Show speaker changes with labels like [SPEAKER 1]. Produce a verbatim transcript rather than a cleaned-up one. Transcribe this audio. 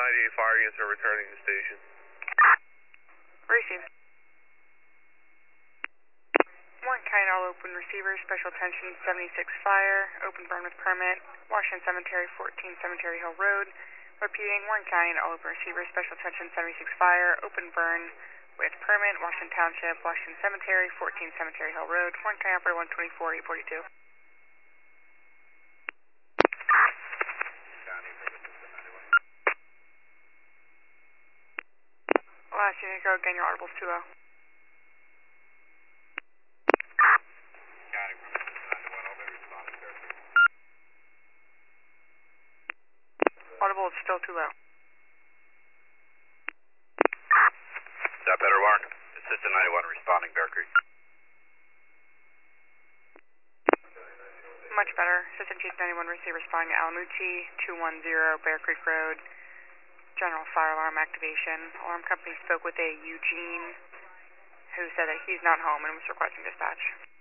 [SPEAKER 1] ninety-eight fire units are returning to station.
[SPEAKER 2] Received. Warren County all open receivers, special attention seventy-six fire, open burn with permit, Washington Cemetery, fourteen Cemetery Hill Road. Repeating, Warren County all open receivers, special attention seventy-six fire, open burn with permit, Washington Township, Washington Cemetery, fourteen Cemetery Hill Road, Warren County operator one twenty-four, eight forty-two. Last unit, go again, your audible's two oh. Audible is still too low.
[SPEAKER 1] Is that better, Warren? Assistant ninety-one responding, Bear Creek.
[SPEAKER 2] Much better. Assistant Chief ninety-one receive responding to Alamucci, two one zero Bear Creek Road. General fire alarm activation. Alarm company spoke with a Eugene who said that he's not home and was requesting dispatch.